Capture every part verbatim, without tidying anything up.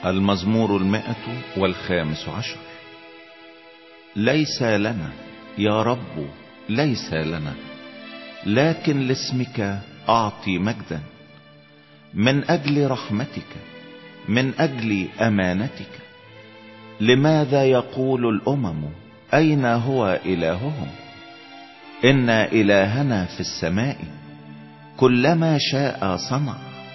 المزمور المائة والخامس عشر. ليس لنا يا رب ليس لنا، لكن لاسمك اعطي مجدا، من اجل رحمتك من اجل امانتك. لماذا يقول الامم اين هو الههم؟ ان الهنا في السماء، كلما شاء صنع.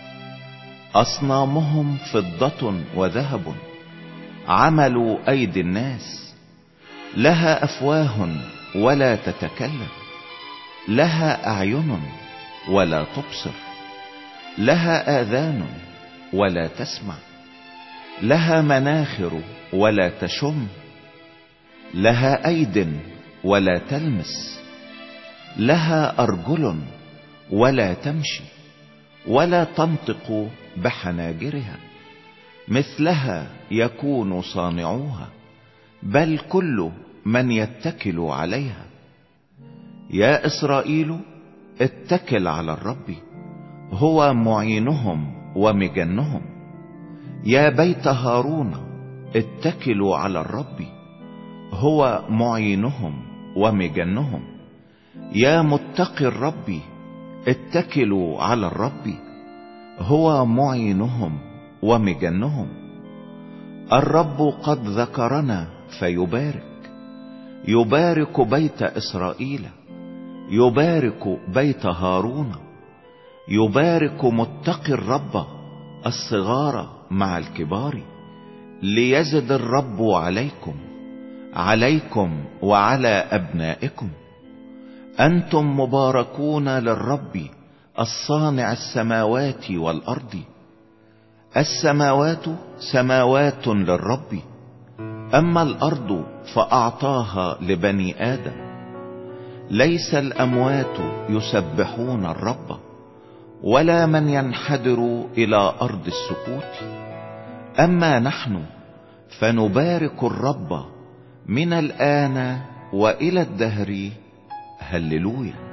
اصنامهم فضة وذهب، عملوا ايدي الناس. لها افواه ولا تتكلم، لها اعين ولا تبصر، لها اذان ولا تسمع، لها مناخر ولا تشم، لها ايد ولا تلمس، لها ارجل ولا تمشي، ولا تنطق بحناجرها. مثلها يكون صانعوها، بل كل من يتكل عليها. يا اسرائيل اتكل على الرب، هو معينهم ومجنهم. يا بيت هارون اتكلوا على الرب، هو معينهم ومجنهم. يا متقي الرب اتكلوا على الرب، هو معينهم ومجنهم. الرب قد ذكرنا فيبارك، يبارك بيت اسرائيل، يبارك بيت هارون. يبارك متقي الرب الصغار مع الكبار. ليزد الرب عليكم عليكم وعلى ابنائكم. انتم مباركون للرب الصانع السماوات والارض. السماوات سماوات للرب، اما الارض فاعطاها لبني ادم. ليس الاموات يسبحون الرب، ولا من ينحدر الى ارض السكوت. اما نحن فنبارك الرب من الان والى الدهر. هللويا.